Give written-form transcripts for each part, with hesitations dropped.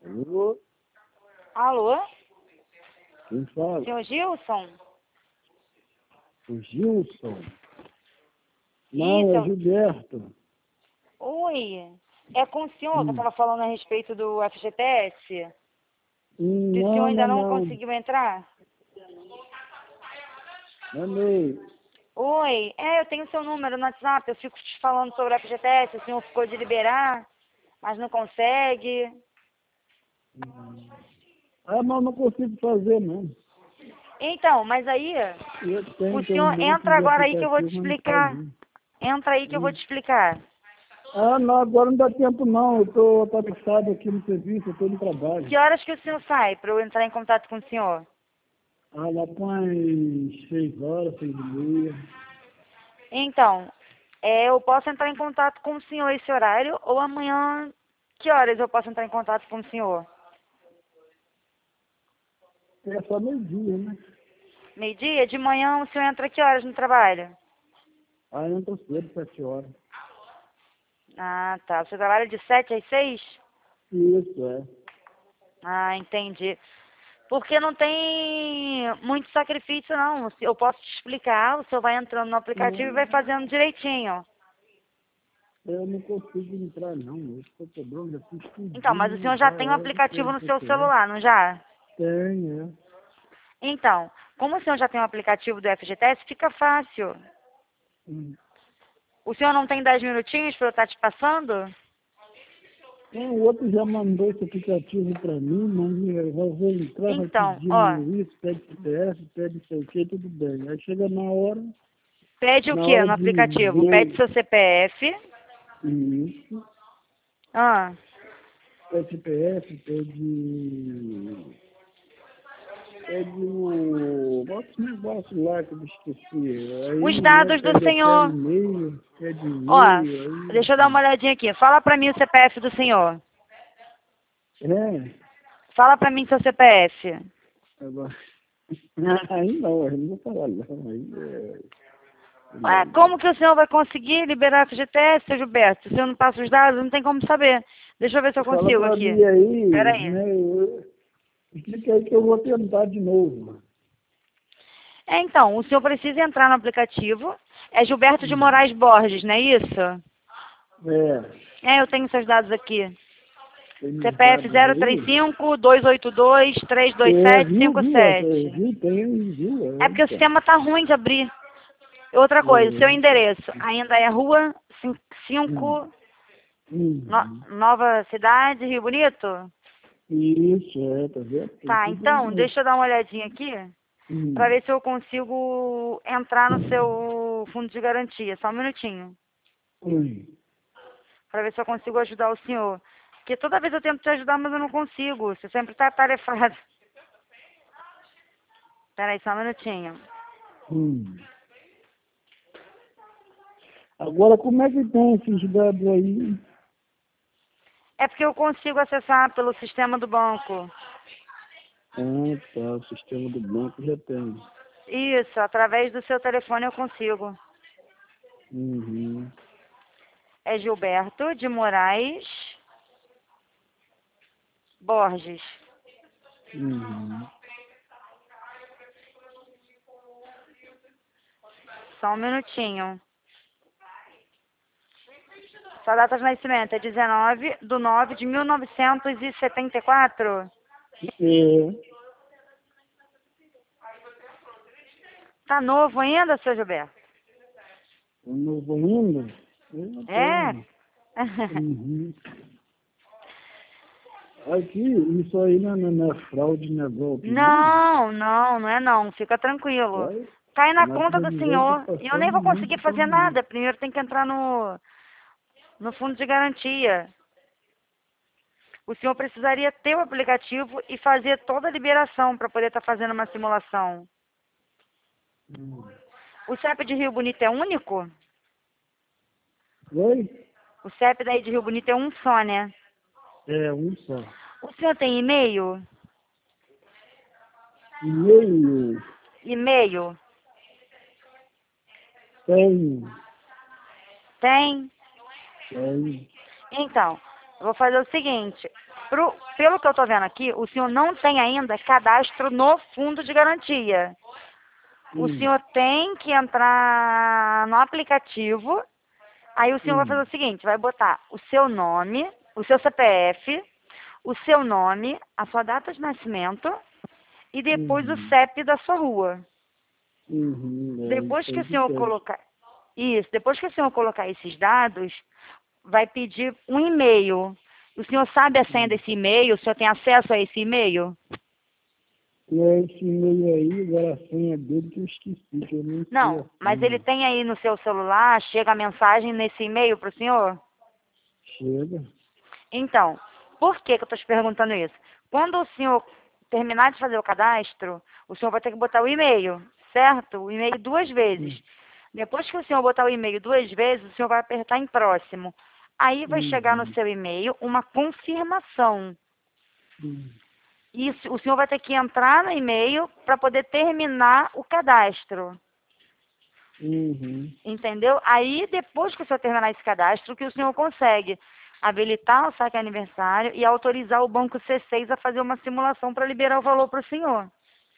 Alô? Alô? Quem fala? Senhor Gilson? O Gilson? Não, é Isso. Gilberto. Oi. É com o senhor que eu estava falando a respeito do FGTS? Que o senhor Não, ainda não não. conseguiu entrar? Mandei. Oi. Eu tenho seu número no WhatsApp. Eu fico te falando sobre o FGTS. O senhor ficou de liberar, mas não consegue. Ah, mas não consigo fazer, não. Então, mas aí, Eu o tenho um senhor monte entra de agora aí que eu vou te aplicativo, mas não explicar. fazia. Entra aí que eu vou te explicar. Ah, não, agora não dá tempo, não. Eu estou atarefado aqui no serviço, eu estou no trabalho. Que horas que o senhor sai para eu entrar em contato com o senhor? Ah, lá põe 6 horas, 6h30. Então, eu posso entrar em contato com o senhor esse horário ou amanhã, que horas eu posso entrar em contato com o senhor? É só meio-dia, né? Meio-dia? De manhã o senhor entra que horas no trabalho? Ah, entra cedo, 7 horas. Ah, tá. Você trabalha de 7 às 6? Isso, é. Ah, entendi. Porque não tem muito sacrifício, não. Eu posso te explicar, o senhor vai entrando no aplicativo e vai Não, fazendo direitinho. eu não consigo entrar, não. Eu estou quebrando, já fiz Então, mas o tudinho, senhor já já tem um era de aplicativo coisa no que eu seu quero. celular, não já? Tem, é. Então, como o senhor já tem um aplicativo do FGTS, fica fácil. Hum. O senhor não tem 10 minutinhos para eu estar te passando? O outro já mandou esse aplicativo para mim, mas eu vou entrar, vai Então, ó, pedindo isso, pede CPF, pede não sei o que, tudo bem. Aí chega pede o na que hora no de aplicativo? Pede ver seu CPF. isso, Ah, pede CPF, pede o outro negócio lá que eu esqueci. os Aí dados do pede até senhor. e-mail, pede Ó, e-mail, aí. deixa eu dar uma olhadinha aqui. Fala pra mim o CPF do senhor. É, Fala pra mim seu CPF. agora. Aí não, eu não vou falar não. Aí Ué, é. como que o senhor vai conseguir liberar a FGTS, seu Gilberto? Se o senhor não passa os dados, não tem como saber. Deixa eu ver se eu Fala consigo pra aqui. mim aí, Pera aí. né? Explica aí que eu vou tentar de novo. Então, o senhor precisa entrar no aplicativo. É Gilberto de Hum. Moraes Borges, não é isso? É, Eu tenho seus dados aqui. tem meus CPF dados aí. 035-282-32757. Viu? É É, porque o então. sistema tá ruim de abrir. E outra coisa, o seu endereço ainda é Rua Hum. 5, Hum. Nova Cidade, Rio Bonito? Isso, tá vendo? Tem Tá, tudo então, aí. deixa eu dar uma olhadinha aqui para Hum. ver se eu consigo entrar no seu fundo de garantia. Só um minutinho. Hum. Para ver se eu consigo ajudar o senhor. Porque toda vez eu tento te ajudar, mas eu não consigo. Você sempre tá atarefado. Peraí, só um minutinho. Hum. Agora, como é que tem esses dados aí? É porque eu consigo acessar pelo sistema do banco. Ah, tá. O sistema do banco já tem. Isso, através do seu telefone eu consigo. Uhum. É Gilberto de Moraes Borges. Uhum. Só um minutinho. Sua data de nascimento é 19/9/1974. É. Tá novo ainda, seu Gilberto? O novo ainda? Eu É? tenho. Uhum. Aqui, isso aí não é fraude, não é golpe, não. Não, não, não é não. Fica tranquilo. Vai, Cai na mas conta do ninguém tá senhor. E eu nem passando vou muito conseguir fazer pano, nada. Primeiro tem que entrar no fundo de garantia. O senhor precisaria ter o aplicativo e fazer toda a liberação para poder estar fazendo uma simulação. não. O CEP de Rio Bonito é único? Oi? O CEP daí de Rio Bonito é um só, né? É, um só. O senhor tem e-mail? E-mail, E-mail? tem, Tem? tem. Então, eu vou fazer o seguinte. Pelo que eu estou vendo aqui, o senhor não tem ainda cadastro no fundo de garantia. O senhor tem que entrar no aplicativo, aí o senhor vai fazer o seguinte, vai botar o seu nome, o seu CPF, o seu nome, a sua data de nascimento e depois o CEP da sua rua. Depois que o senhor colocar depois que o senhor colocar esses dados, vai pedir um e-mail. O senhor sabe a senha desse e-mail? O senhor tem acesso a esse e-mail? Esse e-mail aí, agora a senha dele que eu esqueci, que eu nem sei. Não, mas ele tem aí no seu celular, chega a mensagem nesse e-mail para o senhor? Chega. Então, por que eu estou te perguntando isso? Quando o senhor terminar de fazer o cadastro, o senhor vai ter que botar o e-mail, certo? O e-mail 2 vezes. Depois que o senhor botar o e-mail 2 vezes, o senhor vai apertar em próximo. Aí vai chegar no seu e-mail uma confirmação. E o senhor vai ter que entrar no e-mail para poder terminar o cadastro. Entendeu? Aí, depois que o senhor terminar esse cadastro, que o senhor consegue habilitar o saque aniversário e autorizar o banco C6 a fazer uma simulação para liberar o valor para o senhor.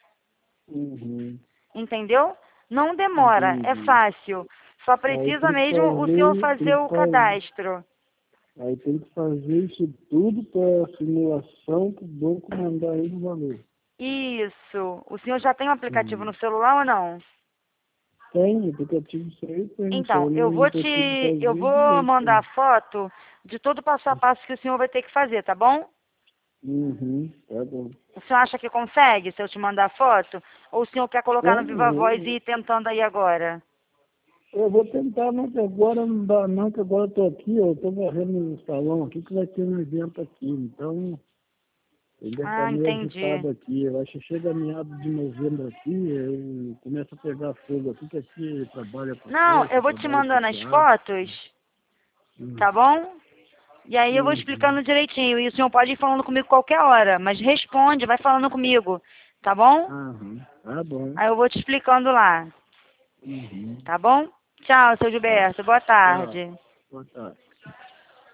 Entendeu? Não demora, é fácil. Só precisa mesmo o senhor fazer o cadastro. Aí tem que fazer isso tudo para a simulação para o banco mandar aí o valor. Isso. O senhor já tem um aplicativo no celular ou não? Tem, aplicativo isso aí tem. Então, eu vou mandar foto de todo o passo a passo que o senhor vai ter que fazer, tá bom? Tá bom. O senhor acha que consegue, se eu te mandar foto? Ou o senhor quer colocar no Viva Voz e ir tentando aí agora? Eu vou tentar, não, que agora não dá, não, que agora eu tô aqui, eu tô varrendo no salão aqui, que vai ter um evento aqui, então ele deve estar meio agitado aqui. Eu acho que chega meados de novembro aqui, eu começo a pegar fogo aqui, que aqui trabalha com Não, eu vou te mandando as fotos, tá bom? E aí eu vou explicando direitinho. E o senhor pode ir falando comigo qualquer hora, mas responde, vai falando comigo, tá bom? Tá bom. Aí eu vou te explicando lá. Tá bom? Tchau, seu Gilberto. Boa tarde. Boa tarde.